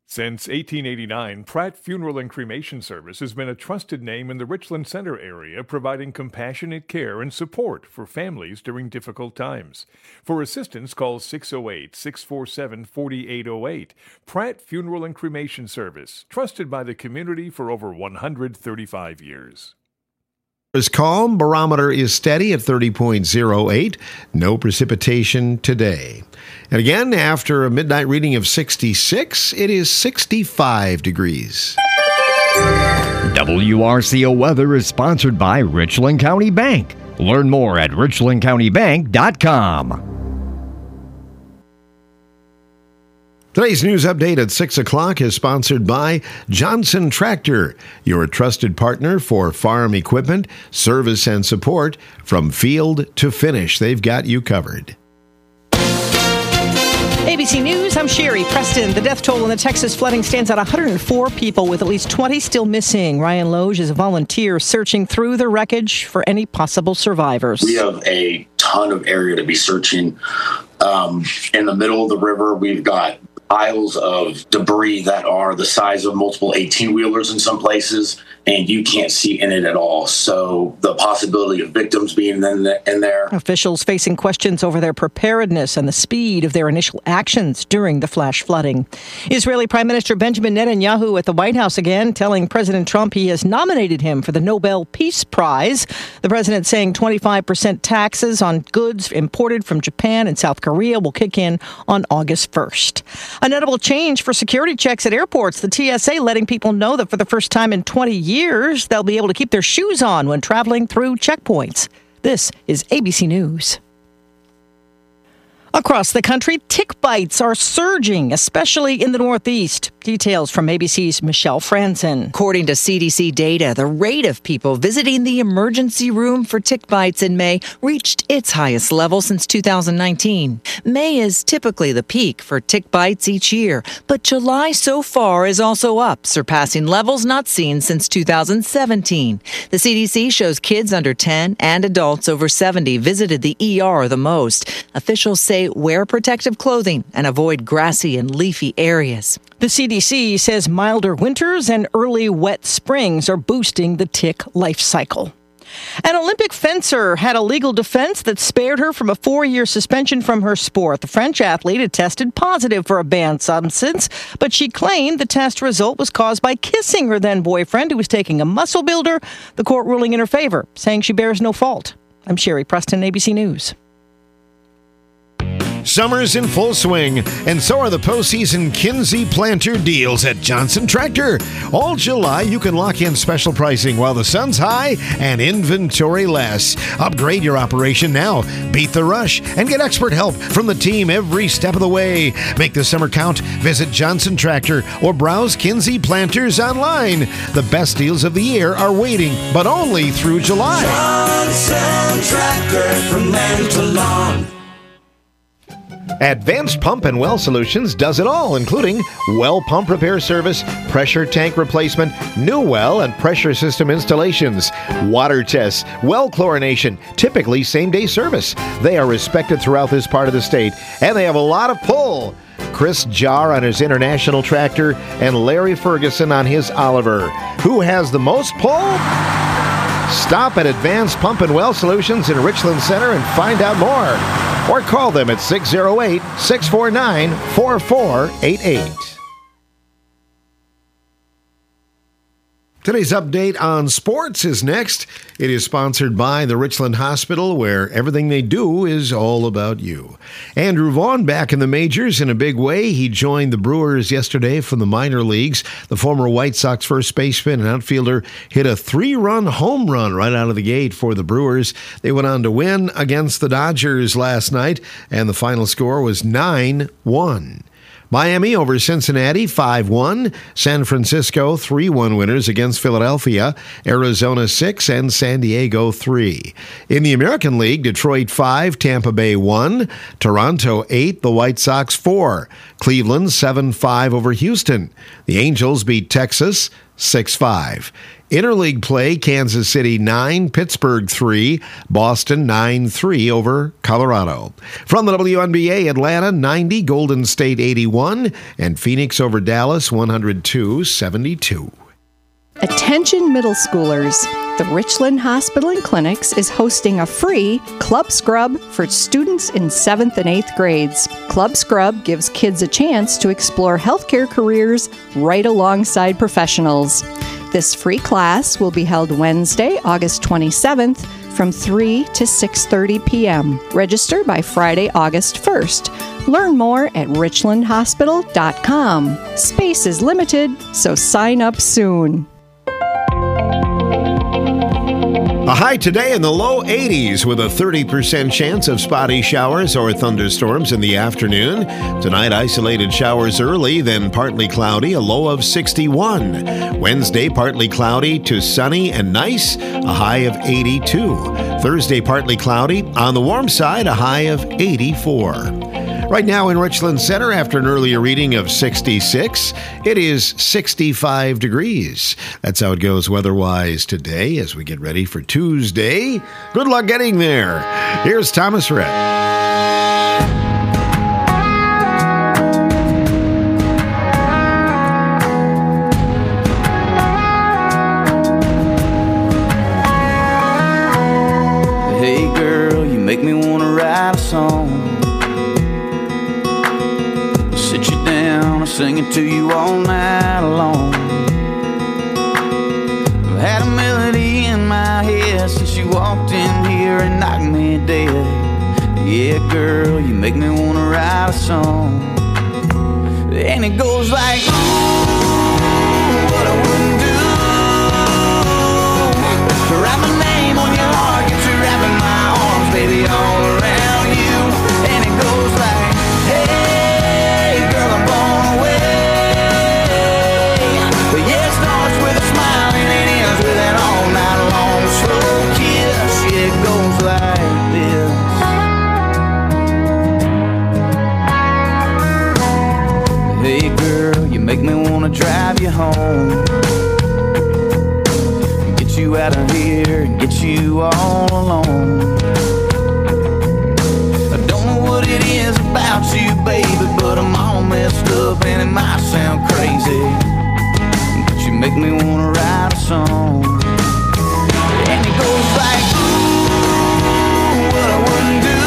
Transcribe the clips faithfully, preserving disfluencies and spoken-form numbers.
Since eighteen eighty-nine, Pratt Funeral and Cremation Service has been a trusted name in the Richland Center area, providing compassionate care and support for families during difficult times. For assistance, call six oh eight, six four seven, four eight oh eight. Pratt Funeral and Cremation Service, trusted by the community for over one hundred thirty-five years. Is calm. Barometer is steady at thirty point oh eight. No precipitation today. And again, after a midnight reading of sixty-six, it is sixty-five degrees. W R C O Weather is sponsored by Richland County Bank. Learn more at richland county bank dot com. Today's news update at six o'clock is sponsored by Johnson Tractor, your trusted partner for farm equipment, service, and support from field to finish. They've got you covered. A B C News, I'm Sherry Preston. The death toll in the Texas flooding stands at one hundred four people, with at least twenty still missing. Ryan Loge is a volunteer searching through the wreckage for any possible survivors. We have a ton of area to be searching. Um, in the middle of the river, we've got piles of debris that are the size of multiple eighteen-wheelers in some places, and you can't see in it at all. So the possibility of victims being in, the, in there. Officials facing questions over their preparedness and the speed of their initial actions during the flash flooding. Israeli Prime Minister Benjamin Netanyahu at the White House again, telling President Trump he has nominated him for the Nobel Peace Prize. The president saying twenty-five percent taxes on goods imported from Japan and South Korea will kick in on August first. A notable change for security checks at airports. The T S A letting people know that for the first time in twenty years, they'll be able to keep their shoes on when traveling through checkpoints. This is A B C News. Across the country, tick bites are surging, especially in the Northeast. Details from A B C's Michelle Franzen. According to C D C data, the rate of people visiting the emergency room for tick bites in May reached its highest level since two thousand nineteen. May is typically the peak for tick bites each year, but July so far is also up, surpassing levels not seen since two thousand seventeen. The C D C shows kids under ten and adults over seventy visited the E R the most. Officials say wear protective clothing and avoid grassy and leafy areas. The C D C says milder winters and early wet springs are boosting the tick life cycle. An Olympic fencer had a legal defense that spared her from a four-year suspension from her sport. The French athlete had tested positive for a banned substance, but she claimed the test result was caused by kissing her then-boyfriend, who was taking a muscle builder, the court ruling in her favor, saying she bears no fault. I'm Sherry Preston, A B C News. Summer's in full swing, and so are the postseason Kinsey planter deals at Johnson Tractor. All July, you can lock in special pricing while the sun's high and inventory less. Upgrade your operation now. Beat the rush and get expert help from the team every step of the way. Make the summer count. Visit Johnson Tractor or browse Kinsey Planters online. The best deals of the year are waiting, but only through July. Johnson Tractor, from land to lawn. Advanced Pump and Well Solutions does it all, including well pump repair service, pressure tank replacement, new well and pressure system installations, water tests, well chlorination, typically same-day service. They are respected throughout this part of the state, and they have a lot of pull. Chris Jarr on his International Tractor and Larry Ferguson on his Oliver. Who has the most pull? Stop at Advanced Pump and Well Solutions in Richland Center and find out more. Or call them at six oh eight, six four nine, four four eight eight. Today's update on sports is next. It is sponsored by the Richland Hospital, where everything they do is all about you. Andrew Vaughn back in the majors in a big way. He joined the Brewers yesterday from the minor leagues. The former White Sox first baseman and outfielder hit a three-run home run right out of the gate for the Brewers. They went on to win against the Dodgers last night, and the final score was nine one. Miami over Cincinnati, five one. San Francisco, three one winners against Philadelphia. Arizona, six, and San Diego, three. In the American League, Detroit, five, Tampa Bay, one. Toronto, eight, the White Sox, four. Cleveland, seven five over Houston. The Angels beat Texas, six five. Interleague play, Kansas City nine, Pittsburgh three, Boston nine three over Colorado. From the W N B A, Atlanta ninety, Golden State eighty-one, and Phoenix over Dallas one oh two seventy-two. Attention middle schoolers. The Richland Hospital and Clinics is hosting a free Club Scrub for students in seventh and eighth grades. Club Scrub gives kids a chance to explore healthcare careers right alongside professionals. This free class will be held Wednesday, August twenty-seventh from three to six thirty p.m. Register by Friday, August first. Learn more at richland hospital dot com. Space is limited, so sign up soon. A high today in the low eighties with a thirty percent chance of spotty showers or thunderstorms in the afternoon. Tonight, isolated showers early, then partly cloudy, a low of sixty-one. Wednesday, partly cloudy to sunny and nice, a high of eighty-two. Thursday, partly cloudy, on the warm side, a high of eighty-four. Right now in Richland Center, after an earlier reading of sixty-six, it is sixty-five degrees. That's how it goes weather-wise today as we get ready for Tuesday. Good luck getting there. Here's Thomas Rhett. Hey girl, you make me want to write a song. Singing to you all night long. I've had a melody in my head since you walked in here and knocked me dead. Yeah, girl, you make me wanna write a song. And it goes like, ooh, what I wouldn't do to write my name on your heart, get you wrapping my arms, baby, all around you. And it goes like, hey, girl, I'm born. Make me wanna drive you home, get you out of here and get you all alone. I don't know what it is about you, baby, but I'm all messed up and it might sound crazy, but you make me wanna write a song. And it goes like, ooh, what I wouldn't do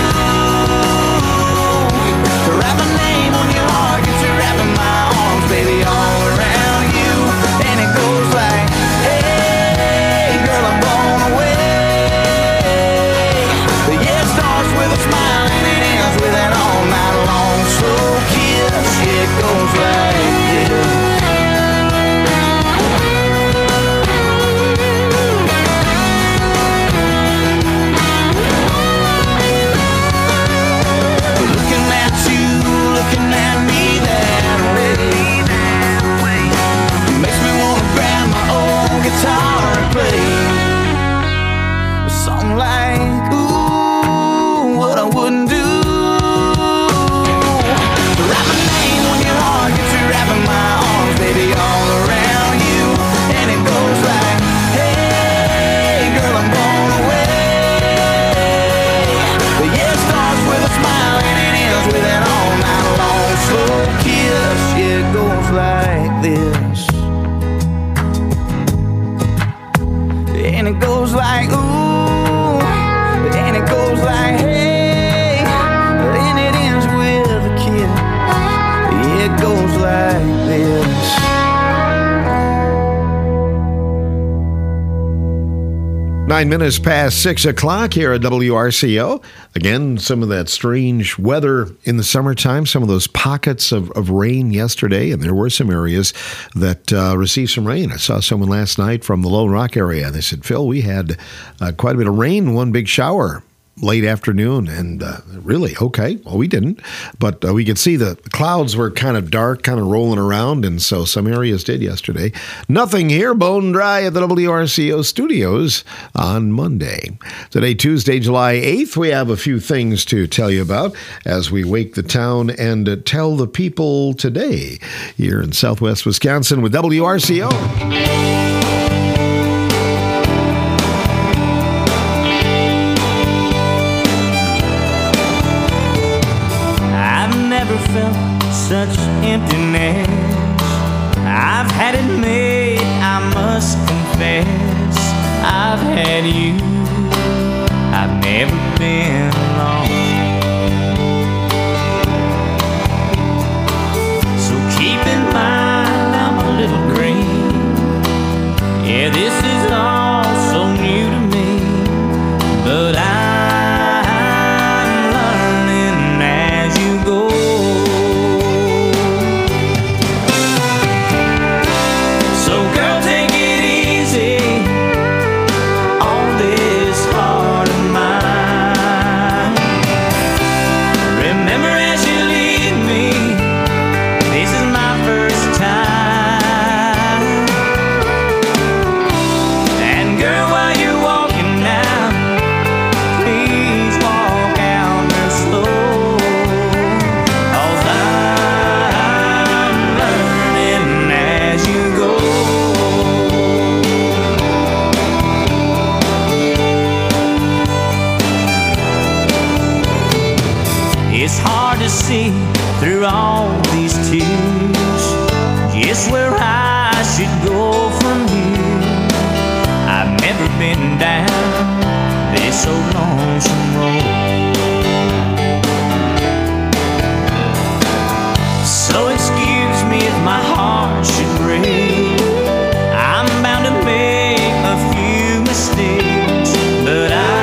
to write my name on your heart, get you wrapping my arms, baby, all around you. And it goes like, hey, girl, I'm blown away. But yeah, it starts with a smile and it ends with an all night long slow kiss. Yeah, it goes like this. Looking at you, looking at me that way, makes me wanna grab my old guitar and play something like, ooh, what I wouldn't do to write my name on your heart, get you wrapping my arms, baby, all around you. And it goes like, hey, girl, I'm blown away. But yeah, it starts with a smile and it ends with an all night long slow kiss. Yeah, it goes like this. And it goes like, ooh, and it goes like, hey, and it ends with a kiss. It goes like this. Nine minutes past six o'clock here at W R C O. Again, some of that strange weather in the summertime, some of those pockets of, of rain yesterday, and there were some areas that uh, received some rain. I saw someone last night from the Lone Rock area. They said, Phil, we had uh, quite a bit of rain, one big shower late afternoon, and uh, really, okay, well, we didn't, but uh, we could see the clouds were kind of dark, kind of rolling around, and so some areas did yesterday. Nothing here, bone dry at the W R C O studios on Monday. Today, Tuesday, July eighth, we have a few things to tell you about as we wake the town and uh, tell the people today here in Southwest Wisconsin with W R C O. Felt such emptiness. I've had it made, I must confess. I've had you, I've never been alone. So keep in mind I'm a little green. Yeah, this is all so new to me, but I through all these tears, just where I should go from here. I've never been down this old lonesome road. So excuse me if my heart should break. I'm bound to make a few mistakes, but I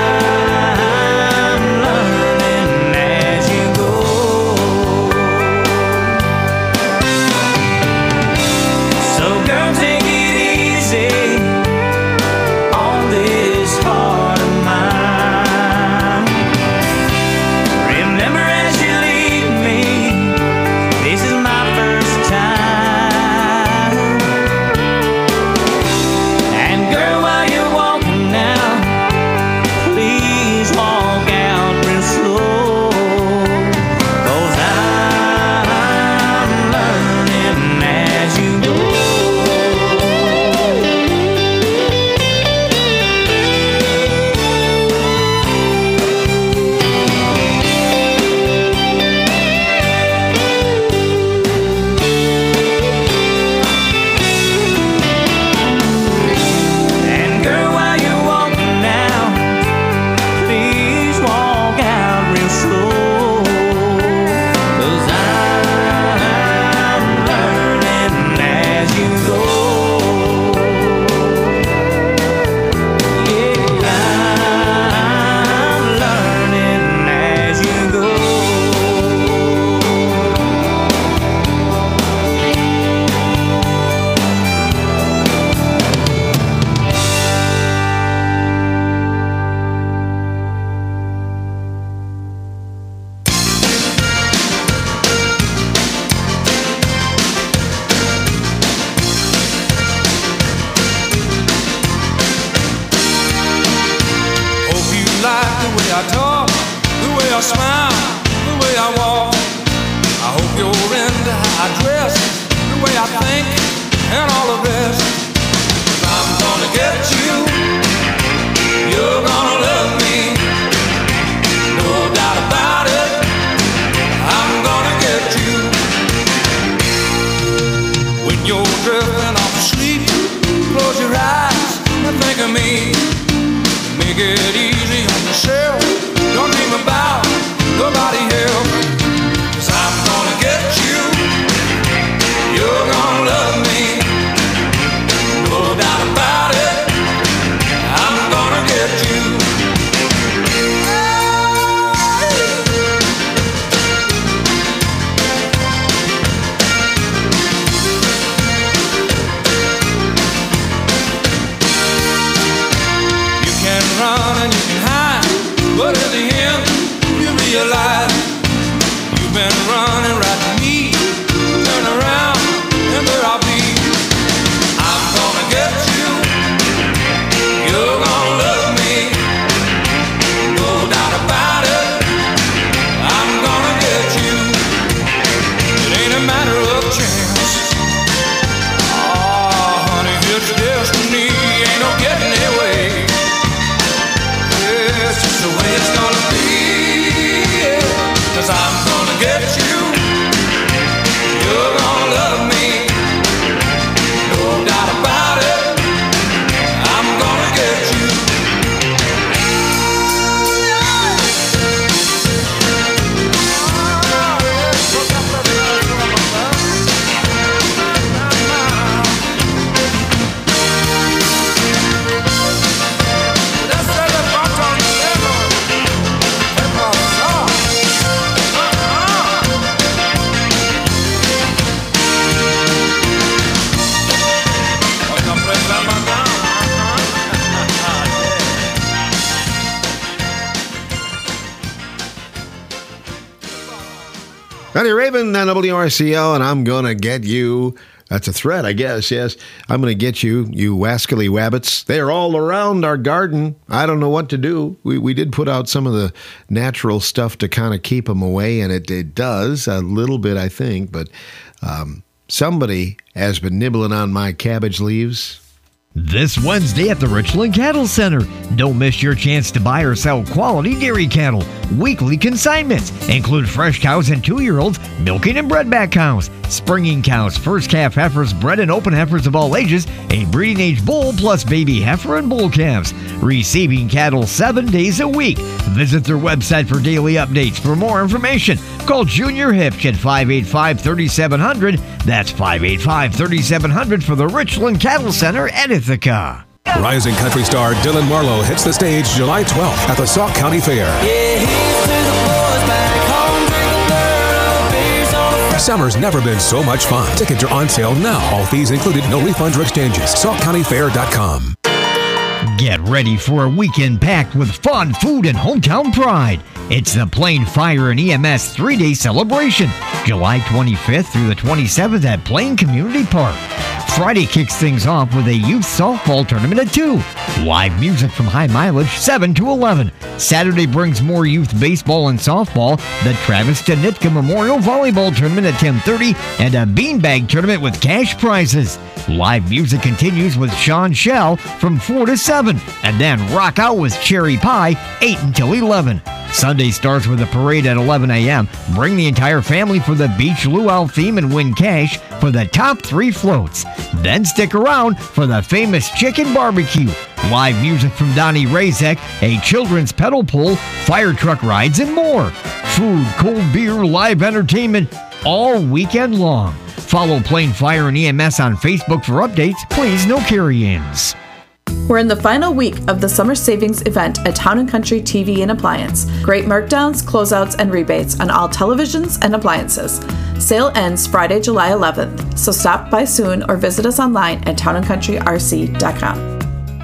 But at the Honey Raven, W R C L, and I'm going to get you. That's a threat, I guess, yes. I'm going to get you, you wascally wabbits. They're all around our garden. I don't know what to do. We we did put out some of the natural stuff to kind of keep them away, and it, it does a little bit, I think. But um, somebody has been nibbling on my cabbage leaves. This Wednesday at the Richland Cattle Center. Don't miss your chance to buy or sell quality dairy cattle. Weekly consignments include fresh cows and two-year-olds, milking and bredback cows, springing cows, first calf heifers, bred and open heifers of all ages, a breeding age bull plus baby heifer and bull calves. Receiving cattle seven days a week. Visit their website for daily updates. For more information, call Junior Hipch at five eight five, three seven zero zero. That's five eight five, three seven zero zero for the Richland Cattle Center at Ithaca. Rising country star Dylan Marlowe hits the stage July twelfth at the Sauk County Fair. Yeah, here's to the boys back home drinking dirt beers on. Summer's never been so much fun. Tickets are on sale now. All fees included, no refunds or exchanges. sauk county fair dot com. Get ready for a weekend packed with fun, food, and hometown pride. It's the Plain Fire and E M S three-day celebration, July twenty-fifth through the twenty-seventh at Plain Community Park. Friday kicks things off with a youth softball tournament at two. Live music from High Mileage, seven to eleven. Saturday brings more youth baseball and softball, the Travis Danitka Memorial Volleyball Tournament at ten thirty, and a beanbag tournament with cash prizes. Live music continues with Sean Shell from four to seven, and then rock out with Cherry Pie, eight until eleven. Sunday starts with a parade at eleven a.m. Bring the entire family for the Beach Luau theme and win cash for the top three floats. Then stick around for the famous chicken barbecue. Live music from Donnie Razek, a children's pedal pull, fire truck rides, and more. Food, cold beer, live entertainment all weekend long. Follow Plain Fire and E M S on Facebook for updates. Please, no carry-ins. We're in the final week of the summer savings event at Town and Country T V and Appliance. Great markdowns, closeouts, and rebates on all televisions and appliances. Sale ends Friday, July eleventh, so stop by soon or visit us online at town and country r c dot com.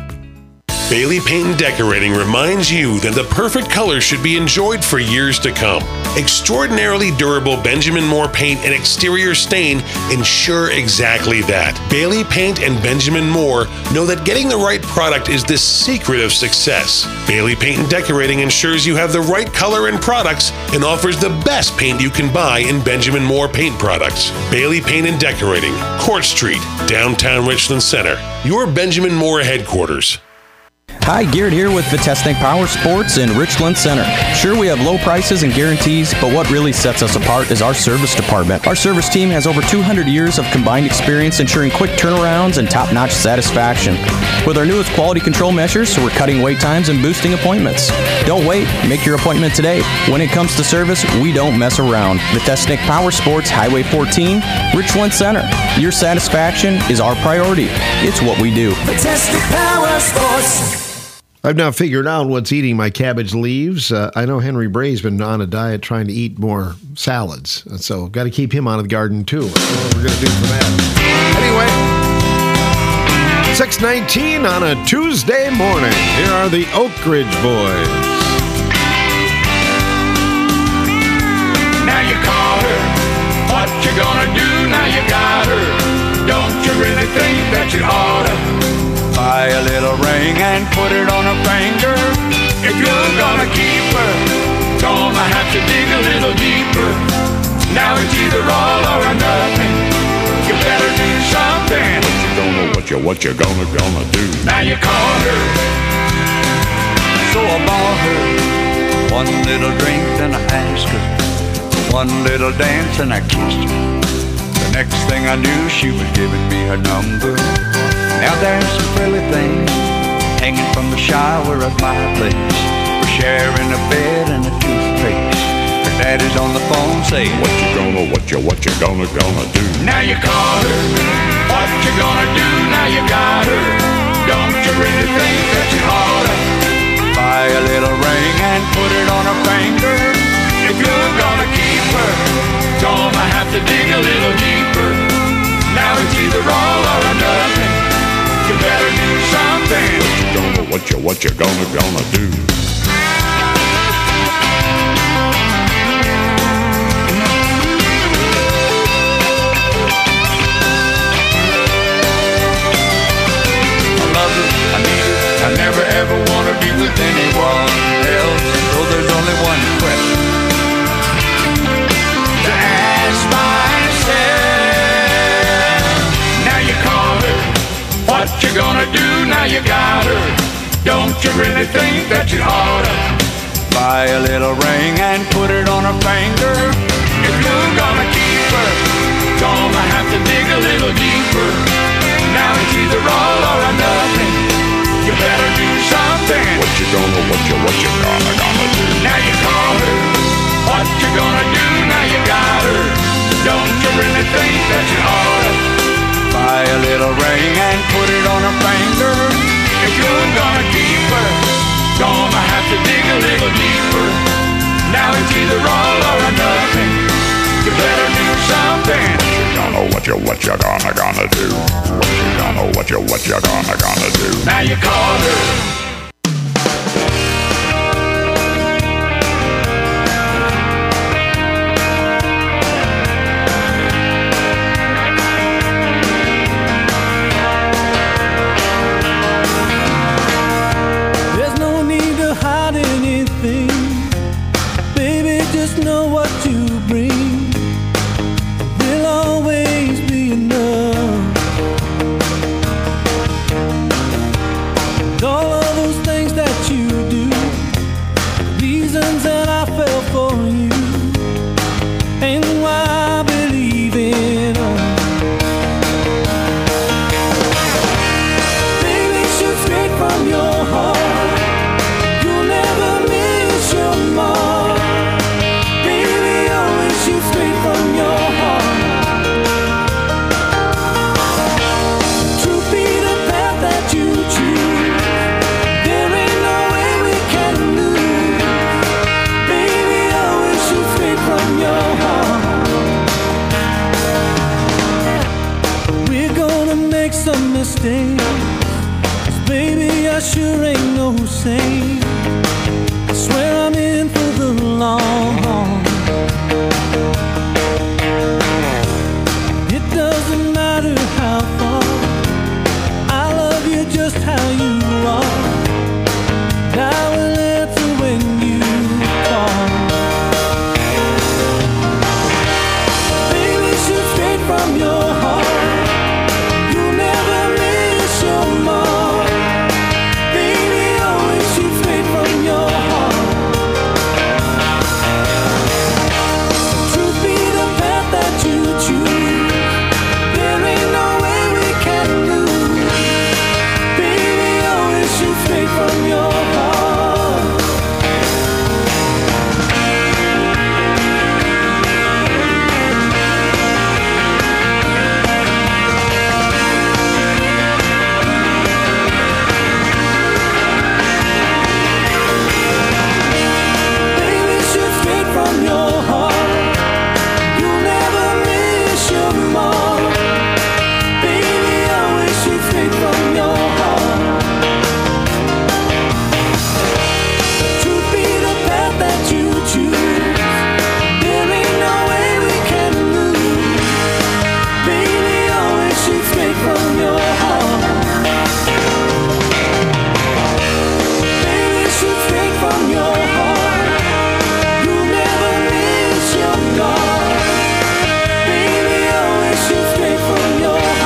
Bailey Paint and Decorating reminds you that the perfect color should be enjoyed for years to come. Extraordinarily durable Benjamin Moore paint and exterior stain ensure exactly that. Bailey Paint and Benjamin Moore know that getting the right product is the secret of success. Bailey Paint and Decorating ensures you have the right color and products and offers the best paint you can buy in Benjamin Moore paint products. Bailey Paint and Decorating, Court Street, downtown Richland Center. Your Benjamin Moore headquarters. Hi, Garrett here with Vitesnik Power Sports in Richland Center. Sure, we have low prices and guarantees, but what really sets us apart is our service department. Our service team has over two hundred years of combined experience ensuring quick turnarounds and top-notch satisfaction. With our newest quality control measures, we're cutting wait times and boosting appointments. Don't wait. Make your appointment today. When it comes to service, we don't mess around. Vitesnik Power Sports, Highway fourteen, Richland Center. Your satisfaction is our priority. It's what we do. Vitesnik Power Sports. I've now figured out what's eating my cabbage leaves. Uh, I know Henry Bray's been on a diet trying to eat more salads, and so got to keep him out of the garden too. That's what we're going to do for that. Anyway, six nineteen on a Tuesday morning. Here are the Oak Ridge Boys. Now you caught her. What you gonna do now you got her? Don't you really think that you oughta buy a little ring and put it on her finger? If you're gonna keep her, gonna have to dig a little deeper. Now it's either all or nothing. You better do something. What you gonna, what you, what you gonna, gonna do? Now you caught her, so I bought her one little drink and I asked her, one little dance and I kissed her. The next thing I knew, she was giving me her number. Now there's some frilly things hanging from the shower of my place. We're sharing a bed and a toothpaste. Her daddy's on the phone saying, what you gonna, what you, what you gonna, gonna do? Now you caught her. What you gonna do now you got her? Don't you really think that you oughta buy a little ring and put it on her finger? If you're gonna keep her, gonna have to dig a little deeper. Now it's either all or nothing. You better do something. What you gonna, what you, what you gonna, gonna do? you really think that you oughta buy a little ring and put it on her finger? If you're gonna keep her, gonna have to dig a little deeper. Now it's either all or nothing. You better do something. What you gonna, what you, what you gonna, gonna do? Now you call her. What you gonna do? Now you got her. Don't you really think that you oughta buy a little ring and put it on her finger? If you're gonna keep her, gonna have to dig a little deeper. Now it's either all or nothing. You better do something. What you gonna, what you, what you gonna, gonna do? What you gonna, what you, what you gonna, gonna do? Now you call her. Know what you bring, there'll always be enough. And all of those things that you do, reasons that I fell for you, and why I believe in us. Baby, shoot straight from your heart, you'll never miss your mark. Shoot straight from your heart. Truth be the path that you choose, there ain't no way we can lose. Baby, always shoot straight from your heart. We're gonna make some mistakes, 'cause baby, I sure ain't no saint. I swear I'm in for the long haul. It doesn't matter how far, I love you just how you are. I will answer when you call. Baby, shoot straight from your heart, you'll never miss your mark. Baby, always shoot straight from your heart. Truth be the path that you choose, there ain't no way we can lose. Baby, always shoot straight from your heart. Baby, shoot straight from your heart, you'll never miss your mark. Baby, always shoot straight from your heart. Truth be the path that you choose, there ain't no way we can lose. Baby, always shoot straight from your heart. Baby, shoot straight from your heart, you'll never miss your mark. Baby, always shoot straight from your heart.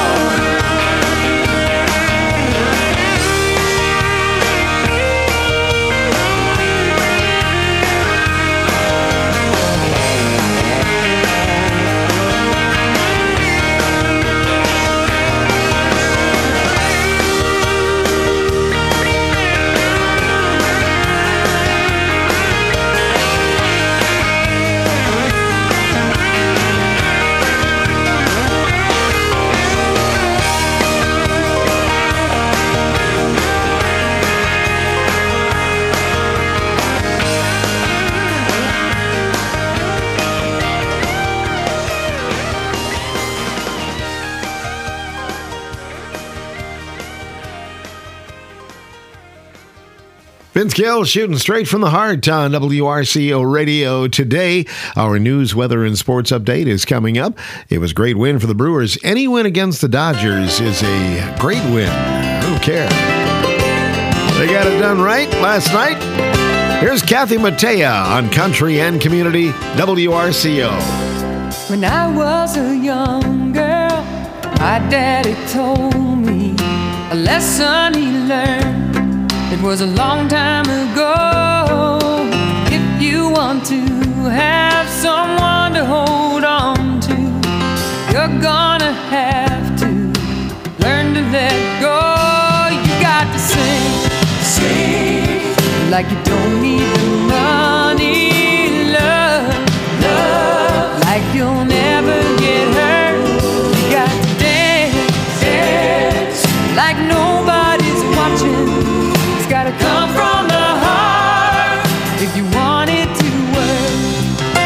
Vince Gill shooting straight from the heart on W R C O Radio today. Our news, weather, and sports update is coming up. It was a great win for the Brewers. Any win against the Dodgers is a great win. Who cares? They got it done right last night. Here's Kathy Mattea on Country and Community W R C O. When I was a young girl, my daddy told me a lesson he learned It was a long time ago. If you want to have someone to hold on to, you're gonna have to learn to let go. You got to sing, sing like you don't need the money. Love, love like you'll never get hurt. You got to dance, dance like nobody's watching. It's gotta come from the heart if you want it to work.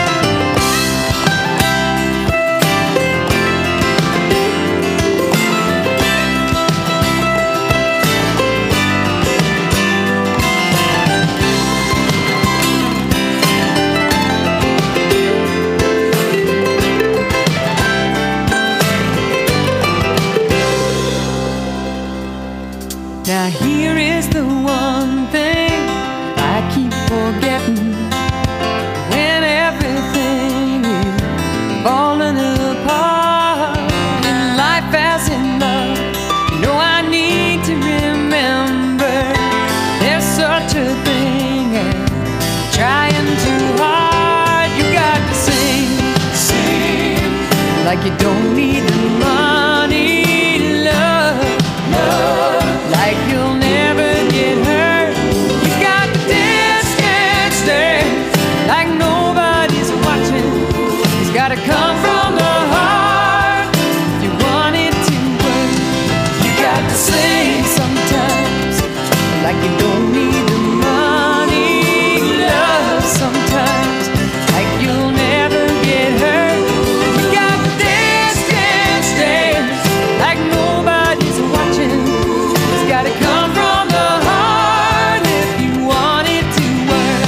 Now here is the one thing I keep forgetting. When everything is falling apart in life as in love, you know I need to remember there's such a thing as trying too hard. You got to sing, sing like you don't need the money. Love, love like you'll never get hurt. You got to dance, dance, dance like nobody's watching. It's gotta come from the heart if you want it to work. You got to sing sometimes like you don't need the money. Love sometimes like you'll never get hurt. You got to dance, dance, dance like nobody's watching. It's gotta come from the heart if you want it to work.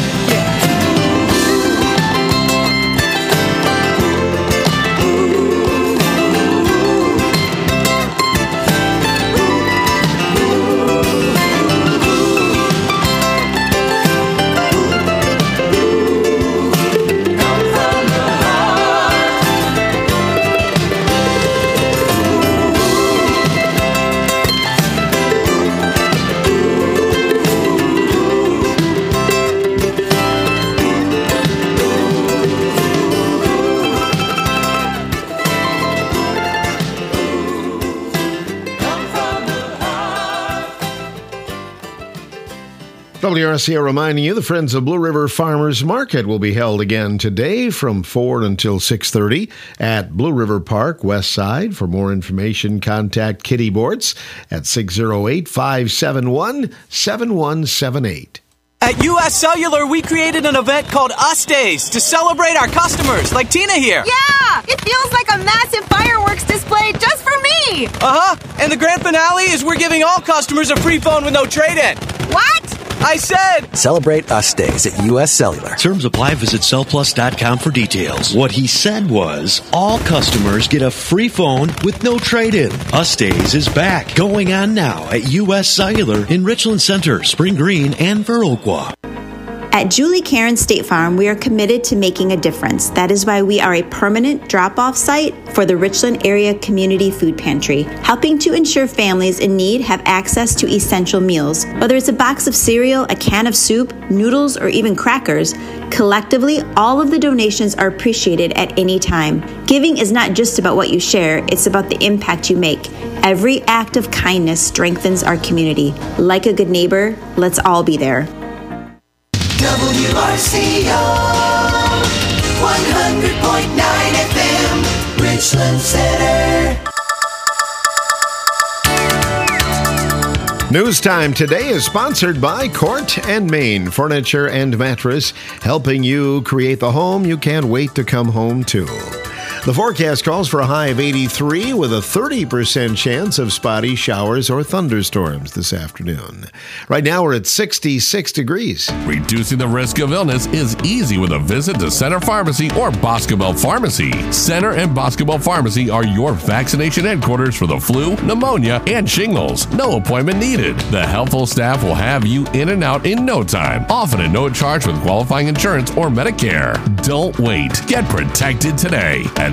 W R C A reminding you the Friends of Blue River Farmers Market will be held again today from four until six thirty at Blue River Park, West Side. For more information, contact Kitty Bortz at six oh eight, five seven one, seven one seven eight. At U S Cellular, we created an event called Us Days to celebrate our customers, like Tina here. Yeah! It feels like a massive fireworks display just for me! Uh-huh. And the grand finale is we're giving all customers a free phone with no trade-in. What? I said! Celebrate Us Days at U S Cellular. Terms apply. Visit cell plus dot com for details. What he said was, all customers get a free phone with no trade-in. Us Days is back. Going on now at U S Cellular in Richland Center, Spring Green, and Viroqua. At Julie Karen State Farm, we are committed to making a difference. That is why we are a permanent drop-off site for the Richland Area Community Food Pantry, helping to ensure families in need have access to essential meals. Whether it's a box of cereal, a can of soup, noodles, or even crackers, collectively, all of the donations are appreciated at any time. Giving is not just about what you share, it's about the impact you make. Every act of kindness strengthens our community. Like a good neighbor, let's all be there. W R C O one hundred point nine F M Richland Center. News Time today is sponsored by Court and Main Furniture and Mattress, helping you create the home you can't wait to come home to. The forecast calls for a high of eighty-three with a thirty percent chance of spotty showers or thunderstorms this afternoon. Right now we're at sixty-six degrees. Reducing the risk of illness is easy with a visit to Center Pharmacy or Boscobel Pharmacy. Center and Boscobel Pharmacy are your vaccination headquarters for the flu, pneumonia, and shingles. No appointment needed. The helpful staff will have you in and out in no time, often at no charge with qualifying insurance or Medicare. Don't wait. Get protected today at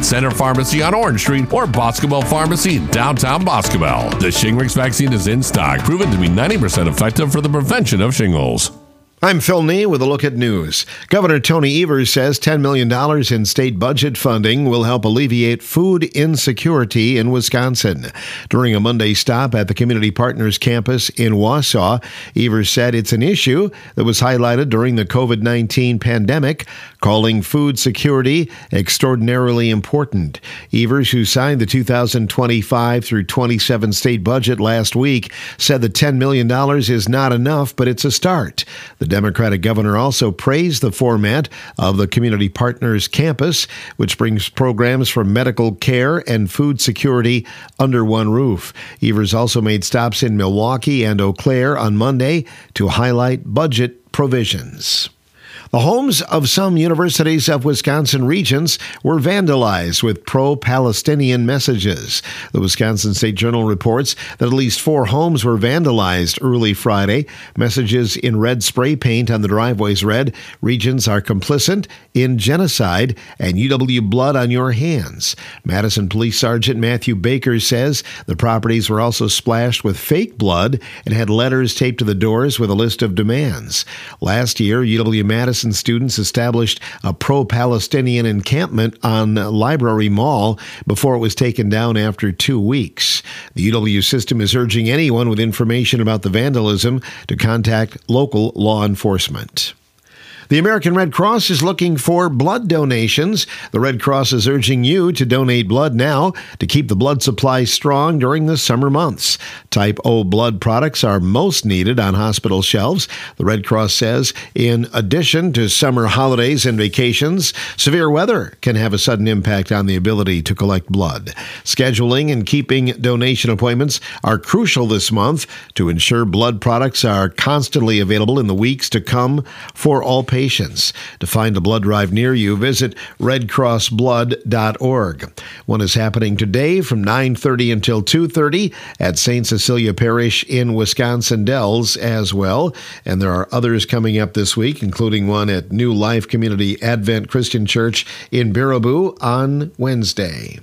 at Center Pharmacy on Orange Street or Boscobel Pharmacy in downtown Boscobel. The Shingrix vaccine is in stock, proven to be ninety percent effective for the prevention of shingles. I'm Phil Nee with a look at news. Governor Tony Evers says ten million dollars in state budget funding will help alleviate food insecurity in Wisconsin. During a Monday stop at the Community Partners campus in Wausau, Evers said it's an issue that was highlighted during the covid nineteen pandemic, calling food security extraordinarily important. Evers, who signed the two thousand twenty-five through twenty-seven state budget last week, said the ten million dollars is not enough, but it's a start. The Democratic governor also praised the format of the Community Partners campus, which brings programs for medical care and food security under one roof. Evers also made stops in Milwaukee and Eau Claire on Monday to highlight budget provisions. The homes of some universities of Wisconsin regions were vandalized with pro-Palestinian messages. The Wisconsin State Journal reports that at least four homes were vandalized early Friday. Messages in red spray paint on the driveways read, "Regions are complicit in genocide and U W blood on your hands." Madison Police Sergeant Matthew Baker says the properties were also splashed with fake blood and had letters taped to the doors with a list of demands. Last year, U W-Madison students established a pro-Palestinian encampment on Library Mall before it was taken down after two weeks. The U W system is urging anyone with information about the vandalism to contact local law enforcement. The American Red Cross is looking for blood donations. The Red Cross is urging you to donate blood now to keep the blood supply strong during the summer months. Type O blood products are most needed on hospital shelves. The Red Cross says, in addition to summer holidays and vacations, severe weather can have a sudden impact on the ability to collect blood. Scheduling and keeping donation appointments are crucial this month to ensure blood products are constantly available in the weeks to come for all patients. To find a blood drive near you, visit red cross blood dot org. One is happening today from nine thirty until two thirty at Saint Cecilia Parish in Wisconsin Dells as well. And there are others coming up this week, including one at New Life Community Advent Christian Church in Baraboo on Wednesday.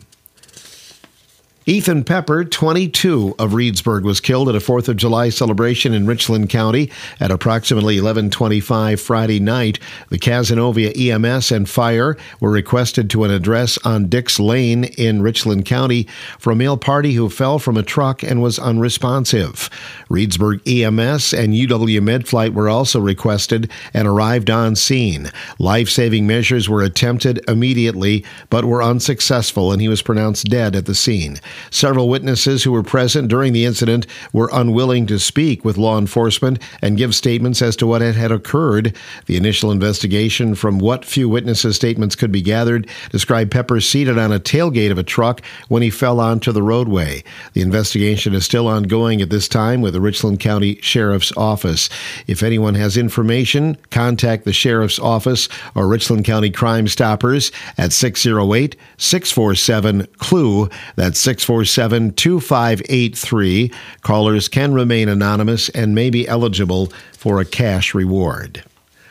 Ethan Pepper, twenty-two, of Reedsburg, was killed at a fourth of July celebration in Richland County at approximately eleven twenty-five Friday night. The Cazenovia E M S and fire were requested to an address on Dix Lane in Richland County for a male party who fell from a truck and was unresponsive. Reedsburg E M S and U W MedFlight were also requested and arrived on scene. Life-saving measures were attempted immediately but were unsuccessful, and he was pronounced dead at the scene. Several witnesses who were present during the incident were unwilling to speak with law enforcement and give statements as to what had occurred. The initial investigation, from what few witnesses' statements could be gathered, described Pepper seated on a tailgate of a truck when he fell onto the roadway. The investigation is still ongoing at this time with the Richland County Sheriff's Office. If anyone has information, contact the Sheriff's Office or Richland County Crime Stoppers at six oh eight, six four seven, C L U. That's six four seven, two five eight three. Callers can remain anonymous and may be eligible for a cash reward.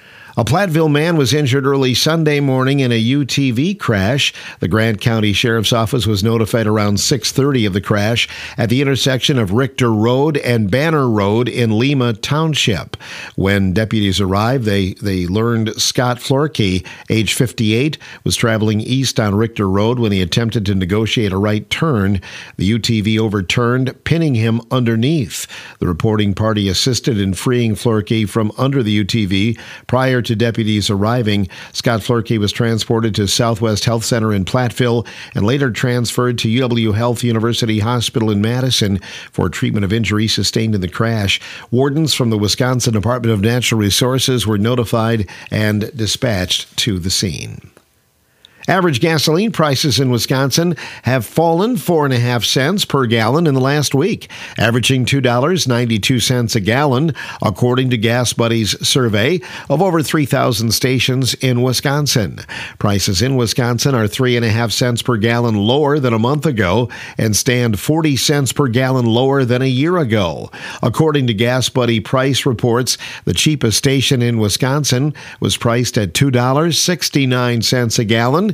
A Platteville man was injured early Sunday morning in a U T V crash. The Grant County Sheriff's Office was notified around six thirty of the crash at the intersection of Richter Road and Banner Road in Lima Township. When deputies arrived, they, they learned Scott Florkey, age fifty-eight, was traveling east on Richter Road when he attempted to negotiate a right turn. The U T V overturned, pinning him underneath. The reporting party assisted in freeing Florkey from under the U T V prior to to deputies arriving. Scott Florkey was transported to Southwest Health Center in Platteville and later transferred to U W Health University Hospital in Madison for treatment of injuries sustained in the crash. Wardens from the Wisconsin Department of Natural Resources were notified and dispatched to the scene. Average gasoline prices in Wisconsin have fallen four and a half cents per gallon in the last week, averaging two dollars and ninety-two cents a gallon, according to Gas Buddy's survey of over three thousand stations in Wisconsin. Prices in Wisconsin are three and a half cents per gallon lower than a month ago and stand forty cents per gallon lower than a year ago. According to Gas Buddy price reports, the cheapest station in Wisconsin was priced at two dollars and sixty-nine cents a gallon.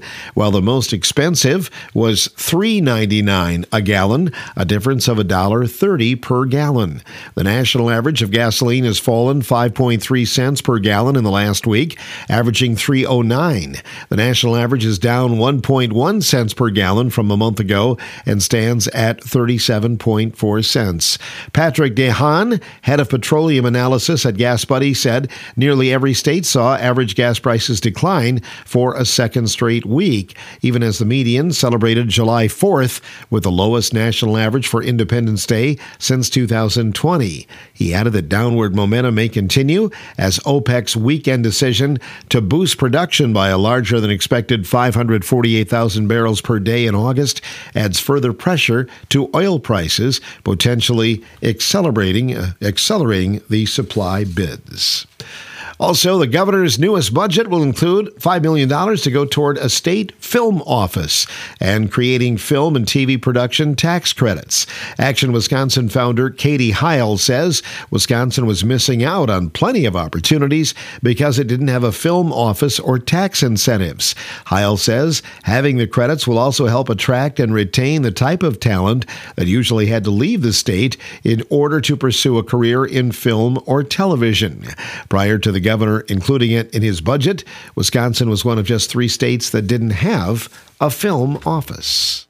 while the most expensive was three ninety-nine a gallon, a difference of one dollar thirty per gallon. The national average of gasoline has fallen five point three cents per gallon in the last week, averaging three oh nine. The national average is down one point one cents per gallon from a month ago and stands at thirty-seven point four cents. Patrick Dehaan, head of petroleum analysis at Gas Buddy, said nearly every state saw average gas prices decline for a second straight week, even as the median celebrated July fourth with the lowest national average for Independence Day since two thousand twenty. He added that downward momentum may continue as OPEC's weekend decision to boost production by a larger than expected five hundred forty-eight thousand barrels per day in August adds further pressure to oil prices, potentially accelerating, uh, accelerating the supply bids. Also, the governor's newest budget will include five million dollars to go toward a state film office and creating film and T V production tax credits. Action Wisconsin founder Katie Heil says Wisconsin was missing out on plenty of opportunities because it didn't have a film office or tax incentives. Heil says having the credits will also help attract and retain the type of talent that usually had to leave the state in order to pursue a career in film or television. Prior to the governor including it in his budget, Wisconsin was one of just three states that didn't have a film office.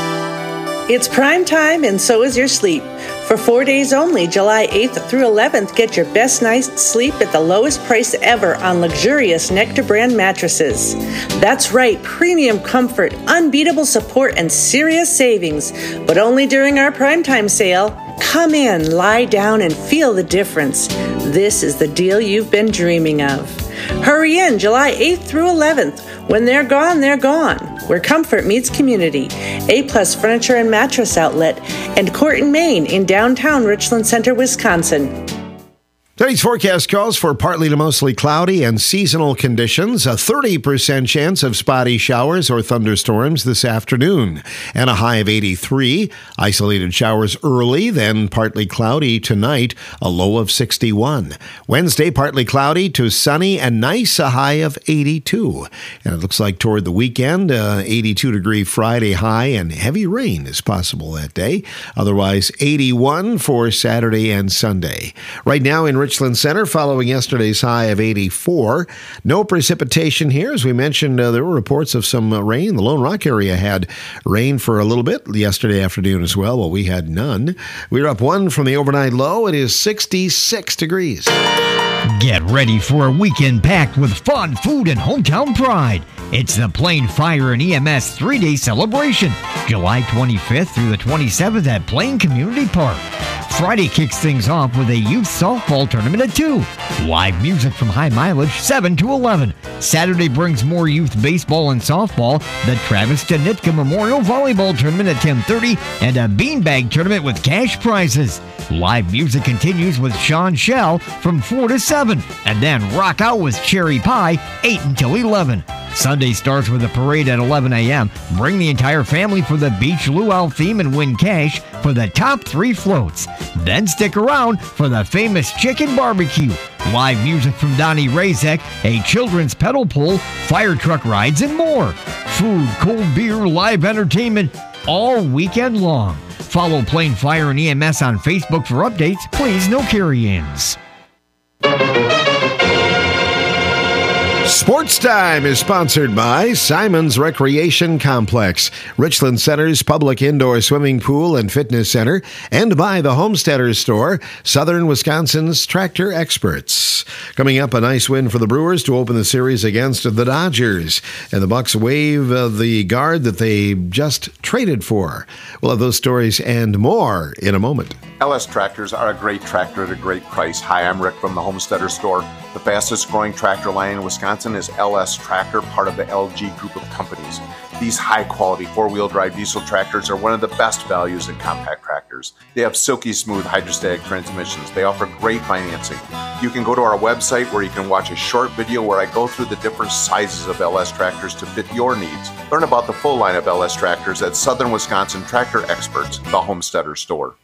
It's prime time and so is your sleep. For four days only, July eighth through eleventh, get your best night's sleep at the lowest price ever on luxurious Nectar brand mattresses. That's right, premium comfort, unbeatable support, and serious savings, but only during our primetime sale. Come in, lie down, and feel the difference. This is the deal you've been dreaming of. Hurry in July eighth through eleventh. When they're gone, they're gone. Where comfort meets community. A-Plus Furniture and Mattress Outlet and Court and Main in downtown Richland Center, Wisconsin. Today's forecast calls for partly to mostly cloudy and seasonal conditions, a thirty percent chance of spotty showers or thunderstorms this afternoon, and a high of eighty-three. Isolated showers early, then partly cloudy tonight, a low of sixty-one. Wednesday, partly cloudy to sunny and nice, a high of eighty-two. And it looks like toward the weekend, uh, eighty-two degree Friday high, and heavy rain is possible that day. Otherwise, eighty-one for Saturday and Sunday. Right now in Richland Center, following yesterday's high of eighty-four. No precipitation here. As we mentioned, uh, there were reports of some uh, rain. The Lone Rock area had rain for a little bit yesterday afternoon as well, but we had none. We were up one from the overnight low. It is sixty-six degrees. Get ready for a weekend packed with fun, food, and hometown pride. It's the Plain Fire and E M S three-day celebration, July twenty-fifth through the twenty-seventh at Plain Community Park. Friday kicks things off with a youth softball tournament at two. Live music from High Mileage, seven to eleven. Saturday brings more youth baseball and softball, the Travis Danitka Memorial Volleyball Tournament at ten thirty, and a beanbag tournament with cash prizes. Live music continues with Sean Shell from four to seven, and then rock out with Cherry Pie, eight until eleven. Sunday starts with a parade at eleven a.m. Bring the entire family for the Beach Luau theme and win cash for the top three floats. Then stick around for the famous chicken barbecue. Live music from Donnie Razek, a children's pedal pull, fire truck rides, and more. Food, cold beer, live entertainment all weekend long. Follow Plain Fire and E M S on Facebook for updates. Please, no carry-ins. Sports Time is sponsored by Simon's Recreation Complex, Richland Center's public indoor swimming pool and fitness center, and by the Homesteaders Store, Southern Wisconsin's tractor experts. Coming up, a nice win for the Brewers to open the series against the Dodgers, and the Bucks waive uh, the guard that they just traded for. We'll have those stories and more in a moment. L S Tractors are a great tractor at a great price. Hi, I'm Rick from the Homesteader Store. The fastest growing tractor line in Wisconsin is L S Tractor, part of the L G group of companies. These high-quality four-wheel drive diesel tractors are one of the best values in compact tractors. They have silky smooth hydrostatic transmissions. They offer great financing. You can go to our website where you can watch a short video where I go through the different sizes of L S tractors to fit your needs. Learn about the full line of L S tractors at Southern Wisconsin Tractor Experts, the Homesteader Store.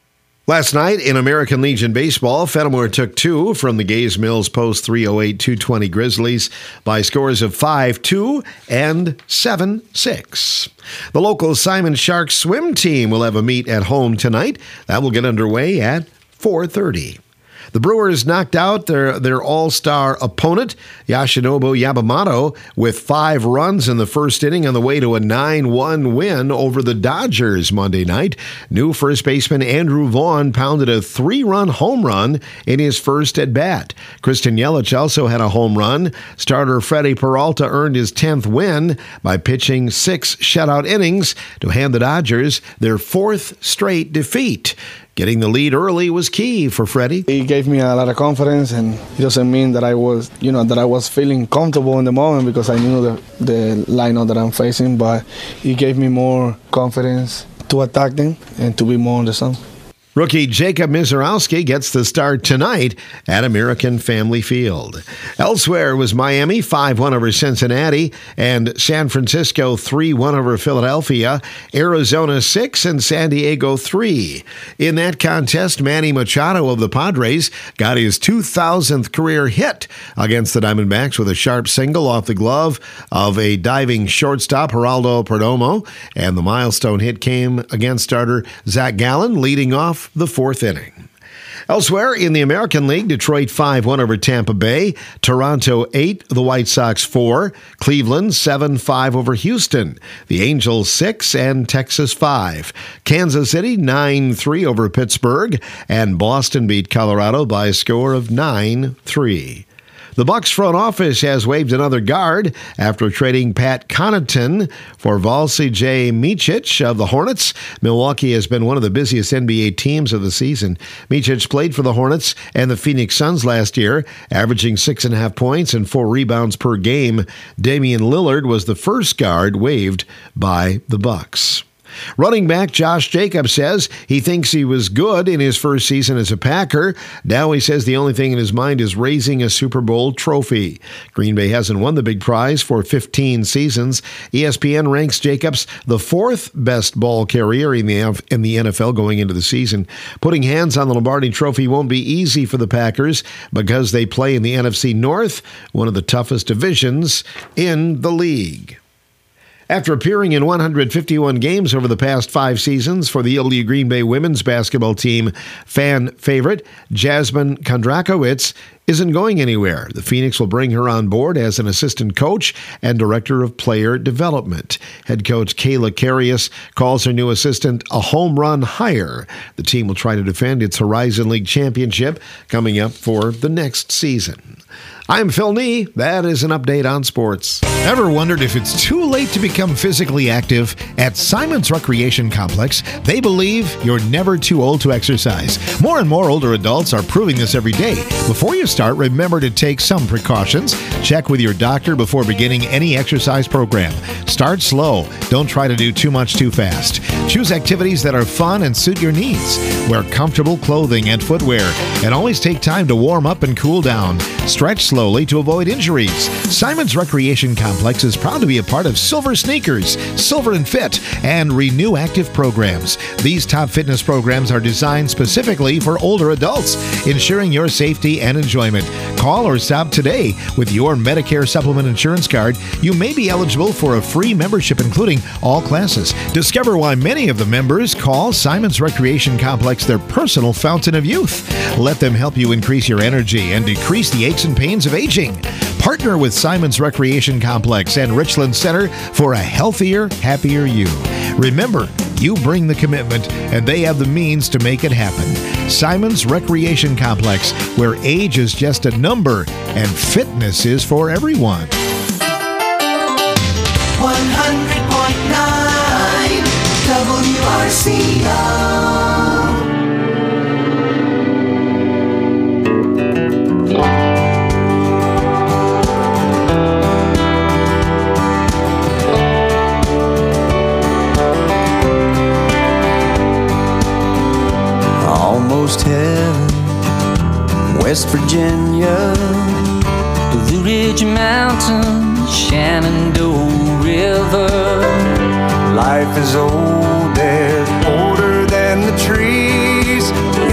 Last night in American Legion Baseball, Fenimore took two from the Gaze Mills Post three oh eight two twenty Grizzlies by scores of five two and seven six. The local Simon Sharks swim team will have a meet at home tonight. That will get underway at four thirty. The Brewers knocked out their, their all-star opponent, Yoshinobu Yamamoto, with five runs in the first inning on the way to a nine one win over the Dodgers Monday night. New first baseman Andrew Vaughn pounded a three-run home run in his first at-bat. Christian Yelich also had a home run. Starter Freddie Peralta earned his tenth win by pitching six shutout innings to hand the Dodgers their fourth straight defeat. Getting the lead early was key for Freddie. He gave me a lot of confidence, and it doesn't mean that I was, you know, that I was feeling comfortable in the moment because I knew the, the lineup that I'm facing, but he gave me more confidence to attack them and to be more on the sun. Rookie Jacob Mizorowski gets the start tonight at American Family Field. Elsewhere was Miami five one over Cincinnati and San Francisco three one over Philadelphia, Arizona six and San Diego three. In that contest, Manny Machado of the Padres got his two thousandth career hit against the Diamondbacks with a sharp single off the glove of a diving shortstop, Geraldo Perdomo, and the milestone hit came against starter Zach Gallen, leading off the fourth inning. Elsewhere in the American League, Detroit five one over Tampa Bay, Toronto eight, the White Sox four, Cleveland seven five over Houston, the Angels six and Texas five, Kansas City nine three over Pittsburgh, and Boston beat Colorado by a score of nine three. The Bucs front office has waived another guard after trading Pat Connaughton for Valsij Micic of the Hornets. Milwaukee has been one of the busiest N B A teams of the season. Micic played for the Hornets and the Phoenix Suns last year, averaging six and a half points and four rebounds per game. Damian Lillard was the first guard waived by the Bucs. Running back Josh Jacobs says he thinks he was good in his first season as a Packer. Now he says the only thing in his mind is raising a Super Bowl trophy. Green Bay hasn't won the big prize for fifteen seasons. E S P N ranks Jacobs the fourth best ball carrier in the in the N F L going into the season. Putting hands on the Lombardi Trophy won't be easy for the Packers because they play in the N F C North, one of the toughest divisions in the league. After appearing in one hundred fifty-one games over the past five seasons for the L U Green Bay women's basketball team, fan favorite Jasmine Kondrakowicz isn't going anywhere. The Phoenix will bring her on board as an assistant coach and director of player development. Head coach Kayla Carius calls her new assistant a home run hire. The team will try to defend its Horizon League championship coming up for the next season. I'm Phil Nee. That is an update on sports. Ever wondered if it's too late to become physically active? At Simon's Recreation Complex, they believe you're never too old to exercise. More and more older adults are proving this every day. Before you start, remember to take some precautions. Check with your doctor before beginning any exercise program. Start slow. Don't try to do too much too fast. Choose activities that are fun and suit your needs. Wear comfortable clothing and footwear, and always take time to warm up and cool down. Stretch slowly to avoid injuries. Simon's Recreation Complex is proud to be a part of Silver Sneakers, Silver and Fit, and Renew Active programs. These top fitness programs are designed specifically for older adults, ensuring your safety and enjoyment. Call or stop today. With your Medicare Supplement Insurance Card, you may be eligible for a free membership including all classes. Discover why many of the members call Simon's Recreation Complex their personal fountain of youth. Let them help you increase your energy and decrease the aches and pains of aging. Partner with Simon's Recreation Complex and Richland Center for a healthier, happier you. Remember, you bring the commitment, and they have the means to make it happen. Simon's Recreation Complex, where age is just a number and fitness is for everyone. one hundred point nine W R C O. Almost heaven, West Virginia, Blue Ridge Mountains, Shenandoah River. Life is old, there's older than the trees.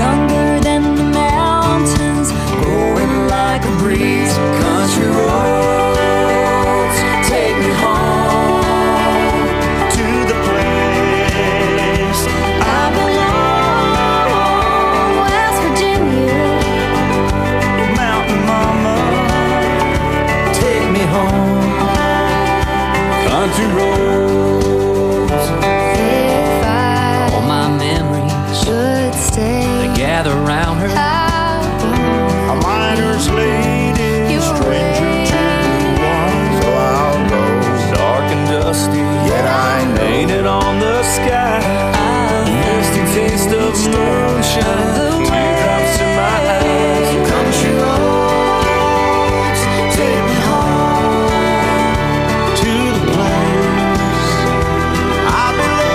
stay. They gather around her. I'll A miner's lady, stranger to the one. So I'll go, dark and dusty, yet I know, painted on the sky. Misty taste of moonshine, teardrops in my eyes. country roads take me home to the place I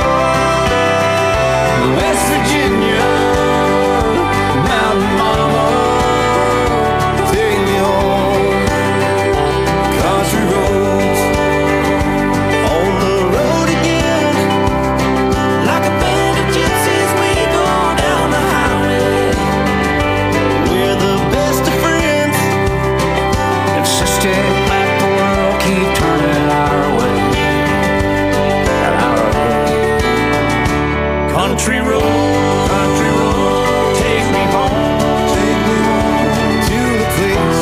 belong. West Virginia, Mountain Mama, take me home. country roads. On the road again, like a band of gypsies, we go down the highway. We're the best of friends. It's just a like the world keep turning our way. And our way. Country road, country road, take me home, take me home to the place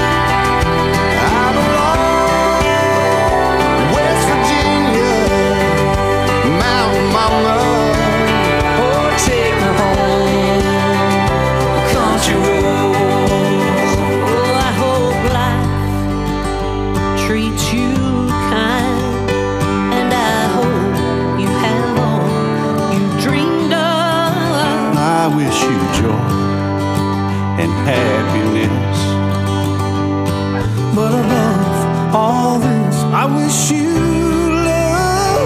I belong. West Virginia, Mountain Mama. oh, take me home, country road. Oh, I hope life treats you kind, and I hope you have all you dreamed of. I wish you joy and happiness. But above all this, I wish you love.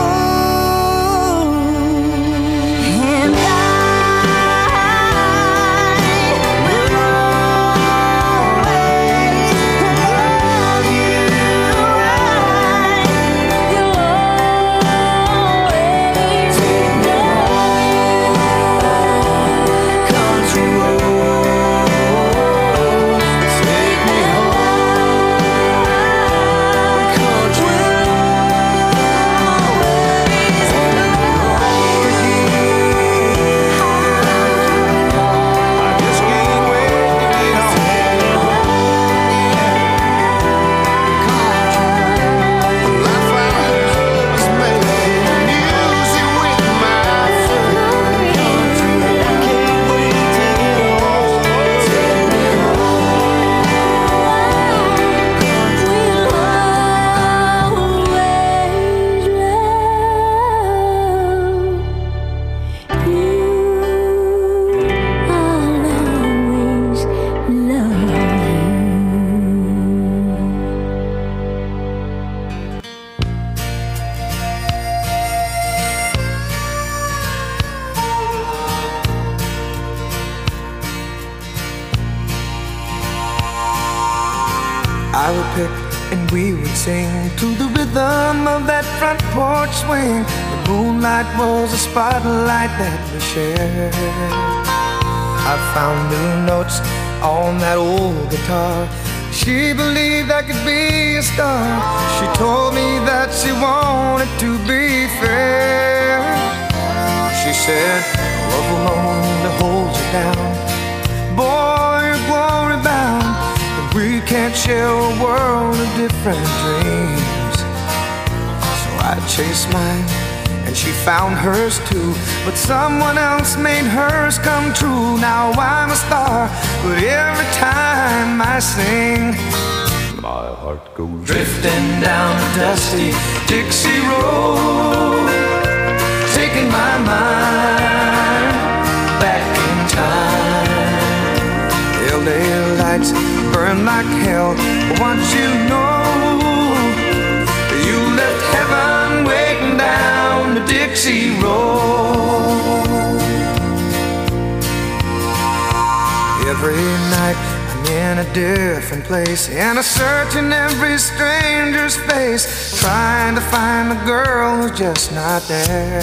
And Country roads, take me home. Country I just can't wait to get home. I found love is making music with my friend. I can't wait to get home. Take me I would pick and we would sing to the rhythm of that front porch swing. The moonlight was a spotlight that we shared. I found new notes on that old guitar. She believed I could be a star. She told me that she wanted to be fair. She said, love alone that holds you down. Boy, you're glory bound. We can't share a world of different dreams. So I chased mine, and she found hers too. But someone else made hers come true. Now I'm a star, but every time I sing, my heart goes drifting down the dusty Dixie Road, taking my mind back in time. L A lights burn like hell. Once you know, you left heaven waiting down the Dixie Road. Every night I'm in a different place, and I search in every stranger's face, trying to find the girl who's just not there.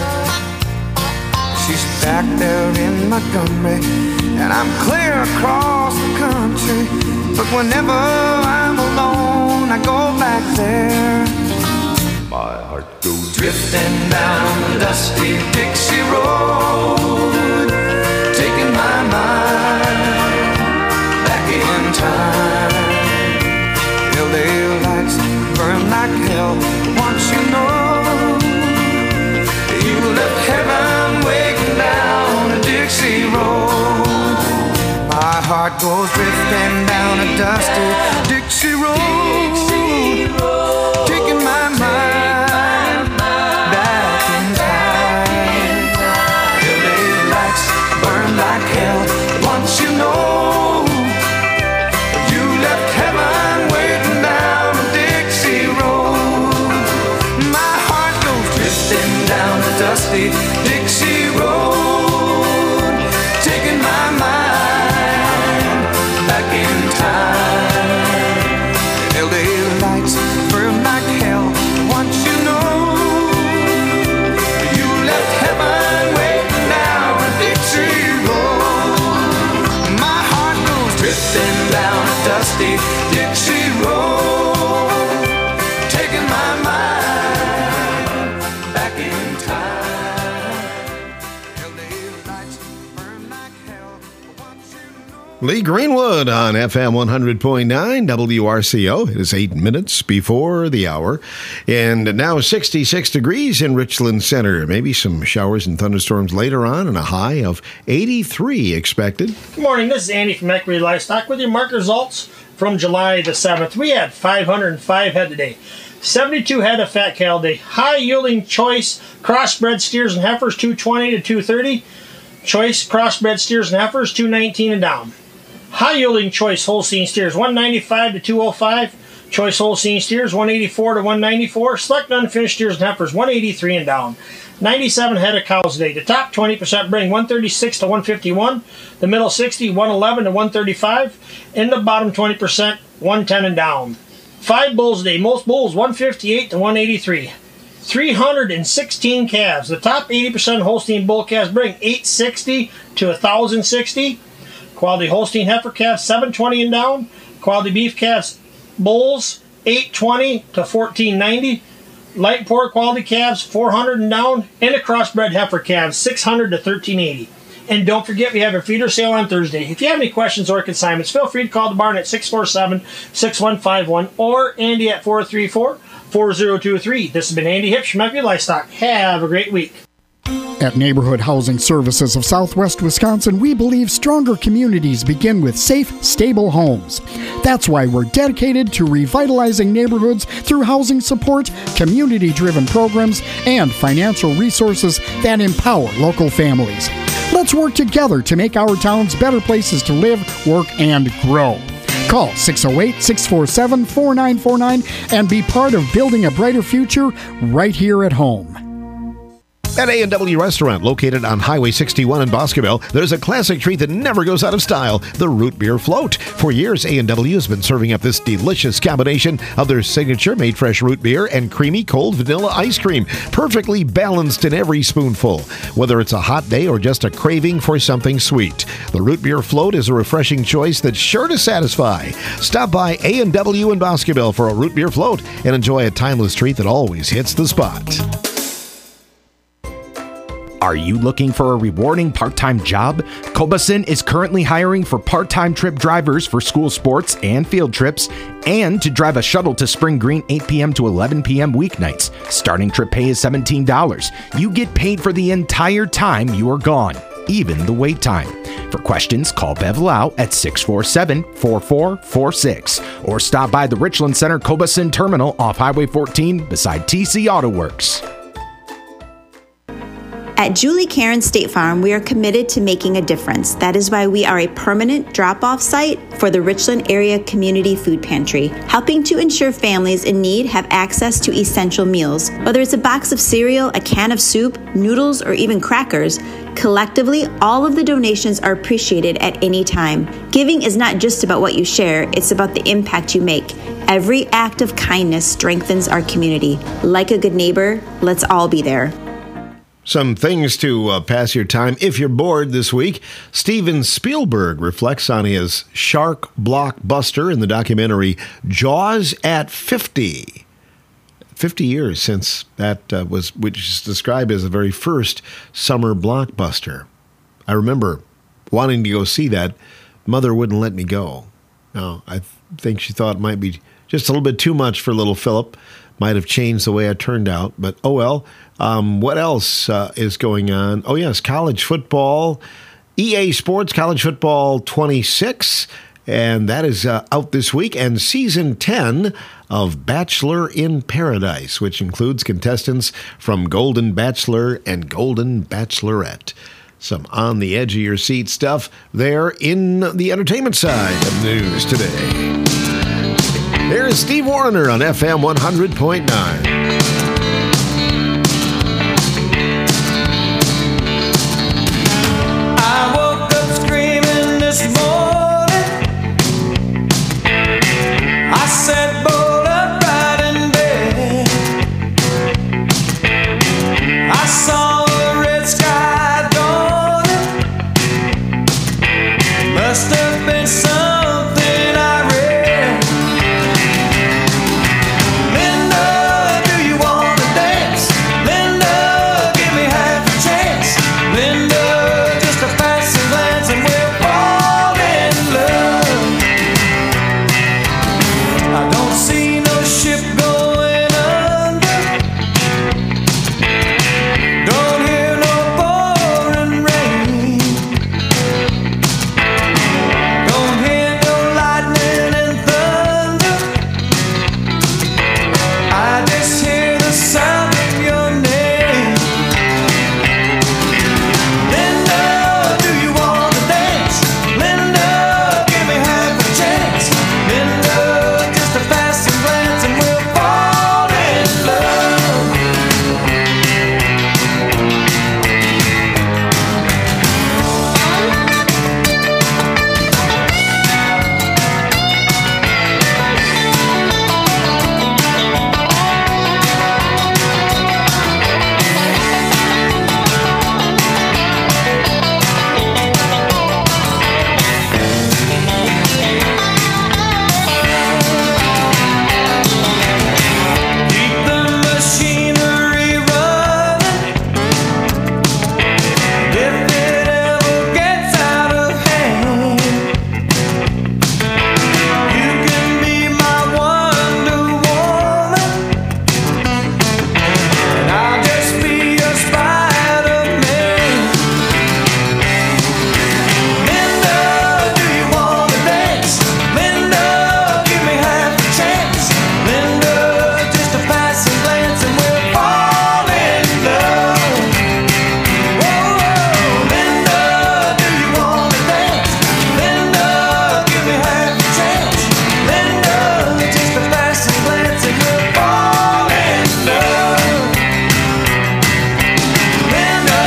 She's back there in Montgomery, and I'm clear across the country. But whenever I'm alone, I go back there. my heart goes Drifting down the dusty Dixie Road, taking my mind back in time. L A lights burn like hell. Once you know, you left heaven waiting down the Dixie Road. heart goes drifting down a dusty Dixie road, taking my mind back in time. L A lights burn like hell. Once you know you left heaven waiting down a Dixie road. My heart goes drifting down a dusty Dixie road, taking my mind back in time. L A lights burn like hell. Once you know you left heaven waiting down a Dixie road. My heart goes drifting down a dusty Dixie road, taking my mind back in time. L A lights burn like hell. Lee Greenwood on F M one hundred point nine W R C O. It is eight minutes before the hour. And now sixty-six degrees in Richland Center. Maybe some showers and thunderstorms later on, and a high of eighty-three expected. Good morning, this is Andy from Equity Livestock with your market results from July the seventh. We had five hundred five head today. seventy-two head of fat cattle today. High yielding choice crossbred steers and heifers two twenty to two thirty. Choice crossbred steers and heifers two nineteen and down. High yielding choice Holstein steers one ninety-five to two oh five. Choice Holstein steers one eighty-four to one ninety-four. Select unfinished steers and heifers one eighty-three and down. ninety-seven head of cows today. The top twenty percent bring one thirty-six to one fifty-one. The middle sixty, one eleven to one thirty-five. And the bottom twenty percent, one ten and down. Five bulls today. Most bulls one fifty-eight to one eighty-three. three hundred sixteen calves. The top eighty percent Holstein bull calves bring eight sixty to one sixty. Quality Holstein heifer calves seven twenty and down. Quality beef calves bulls eight twenty to fourteen ninety. Light pork quality calves four hundred and down. And the crossbred heifer calves six hundred to thirteen eighty. And don't forget, we have a feeder sale on Thursday. If you have any questions or consignments, feel free to call the barn at six four seven, six one five one or Andy at four three four, four zero two three. This has been Andy Hipsch from Equity Livestock. Have a great week. At Neighborhood Housing Services of Southwest Wisconsin, we believe stronger communities begin with safe, stable homes. That's why we're dedicated to revitalizing neighborhoods through housing support, community-driven programs, and financial resources that empower local families. Let's work together to make our towns better places to live, work, and grow. Call six oh eight, six four seven, four nine four nine and be part of building a brighter future right here at home. At A and W Restaurant, located on Highway sixty-one in Boscobel, there's a classic treat that never goes out of style, the Root Beer Float. For years, A and W has been serving up this delicious combination of their signature made fresh root beer and creamy cold vanilla ice cream, perfectly balanced in every spoonful. Whether it's a hot day or just a craving for something sweet, the Root Beer Float is a refreshing choice that's sure to satisfy. Stop by A and W in Boscobel for a Root Beer Float and enjoy a timeless treat that always hits the spot. Are you looking for a rewarding part-time job? Cobason is currently hiring for part-time trip drivers for school sports and field trips, and to drive a shuttle to Spring Green eight p.m. to eleven p.m. weeknights. Starting trip pay is seventeen dollars. You get paid for the entire time you are gone, even the wait time. For questions, call Bev Lau at six four seven, four four four six or stop by the Richland Center Cobason Terminal off Highway fourteen beside T C Auto Works. At Julie Karen State Farm, we are committed to making a difference. That is why we are a permanent drop-off site for the Richland Area Community Food Pantry, helping to ensure families in need have access to essential meals. Whether it's a box of cereal, a can of soup, noodles, or even crackers, collectively, all of the donations are appreciated at any time. Giving is not just about what you share, it's about the impact you make. Every act of kindness strengthens our community. Like a good neighbor, let's all be there. Some things to uh, pass your time if you're bored this week. Steven Spielberg reflects on his shark blockbuster in the documentary Jaws at fifty. fifty years since that uh, was, which is described as the very first summer blockbuster. I remember wanting to go see that. Mother wouldn't let me go. No, I th- think she thought it might be just a little bit too much for little Philip. Might have changed the way I turned out, but oh well. Um, what else uh, is going on? Oh yes, college football E A Sports College Football twenty-six, and that is uh, out this week, and Season ten of Bachelor in Paradise, which includes contestants from Golden Bachelor and Golden Bachelorette. Some on the edge of your seat stuff there in the entertainment side of news today. Here's Steve Warner on F M one hundred point nine. I woke up screaming this morning. I sat bolt upright in bed. I saw a red sky dawning. Must have been something I read. Linda, do you wanna dance? Linda, give me half a chance. Linda, just a passing glance and we'll fall in love. I don't see no ship going under. Don't hear no pouring rain. Don't hear no lightning and thunder. I just hear the sound of your name. Linda, do you wanna dance? Linda, give me half a chance. Linda, just a passing glance and we'll fall in love. Keep the machinery running. If it ever gets out of hand, you can be my Wonder Woman, and I'll just be your Spider-Man. Linda, do you wanna dance? Linda, give me half a chance. Linda, just a passing glance and we'll fall in love. Whoa, Linda, do you wanna dance? Linda, give me half a chance. Linda, just a passing glance and we'll fall in love. Linda.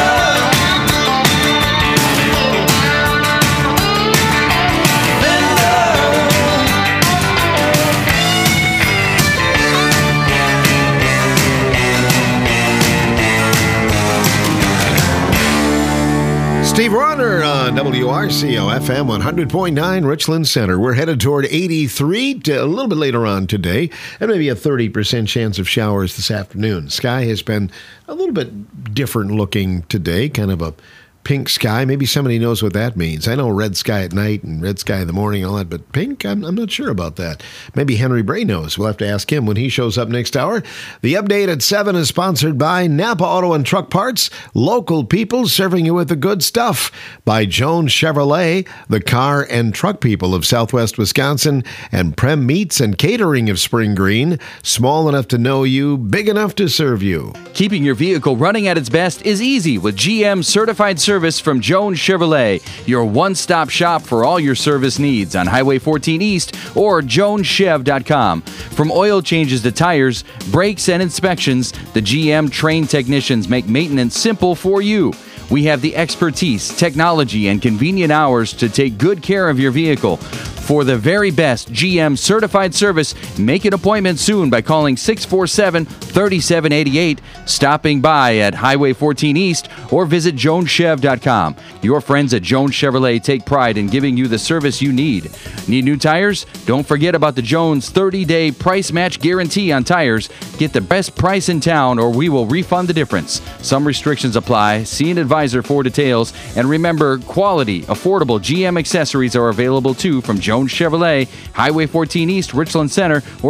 Steve Warner on W R C O F M one hundred point nine Richland Center. We're headed toward eighty-three to a little bit later on today, and maybe a thirty percent chance of showers this afternoon. Sky has been a little bit different looking today, kind of a pink sky. Maybe somebody knows what that means. I know red sky at night and red sky in the morning and all that, but pink, I'm, I'm not sure about that. Maybe Henry Bray knows. We'll have to ask him when he shows up next hour. The update at seven is sponsored by Napa Auto and Truck Parts, local people serving you with the good stuff. By Jones Chevrolet, the car and truck people of Southwest Wisconsin, and Prem Meats and Catering of Spring Green, small enough to know you, big enough to serve you. Keeping your vehicle running at its best is easy with G M Certified Service from Jones Chevrolet, your one-stop shop for all your service needs on Highway fourteen East or jones chev dot com. From oil changes to tires, brakes, and inspections, the G M trained technicians make maintenance simple for you. We have the expertise, technology, and convenient hours to take good care of your vehicle. For the very best G M certified service, make an appointment soon by calling six four seven, three seven eight eight, stopping by at Highway fourteen East, or visit jones chev dot com. Your friends at Jones Chevrolet take pride in giving you the service you need. Need new tires? Don't forget about the Jones thirty-day price match guarantee on tires. Get the best price in town or we will refund the difference. Some restrictions apply. See an advisor for details. And remember, quality, affordable G M accessories are available too from Jones Chevrolet, Highway fourteen East, Richland Center, or